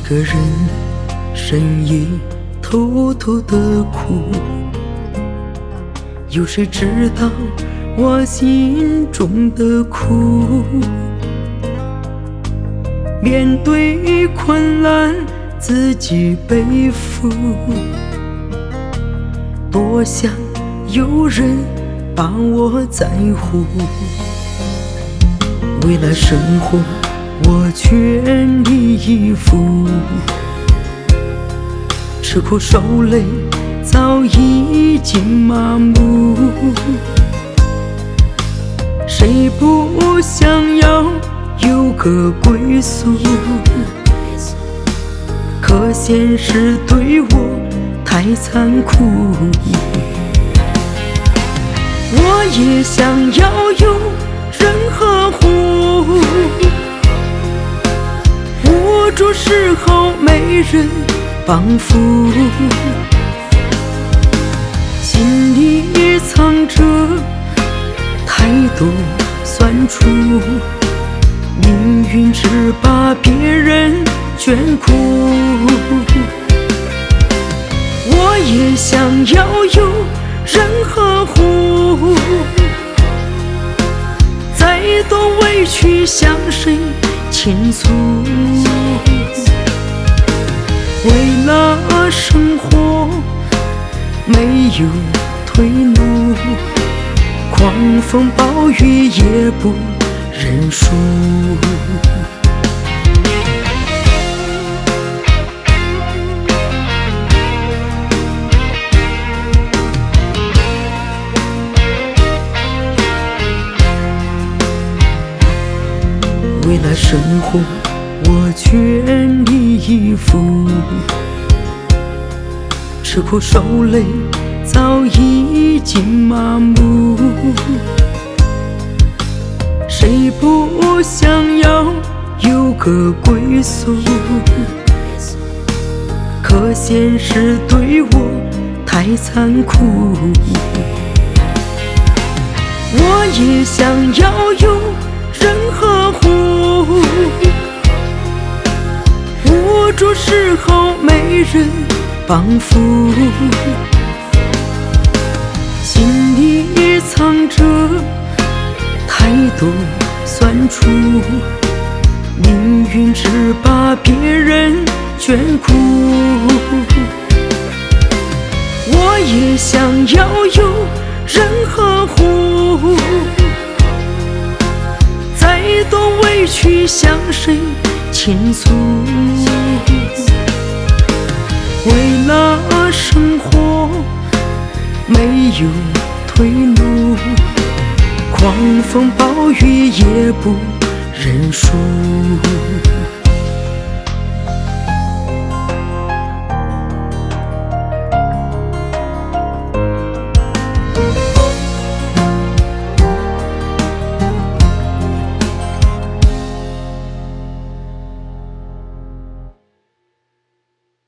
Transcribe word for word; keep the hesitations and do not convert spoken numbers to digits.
个人深夜偷偷的哭，有谁知道我心中的苦？面对困难自己背负，多想有人把我在乎。为了生活我全力以赴，吃苦受累早已经麻木。谁不想要有个归宿？可现实对我太残酷。我也想要有人呵护，无助时候没人帮扶，心里藏着太多酸楚，命运只把别人眷顾。我也想要有人呵护，再多委屈向谁倾诉？为了生活没有退路，狂风暴雨也不认输。为了生活我全力以赴，吃苦受累早已经麻木。谁不想要有个归宿？可现实对我太残酷。我也想要有人呵护，无助时候没人帮扶，心里藏着太多酸楚，命运只把别人眷顾。我也想要有人呵护，再多委屈向谁倾诉？为了生活没有退路，狂风暴雨也不认输。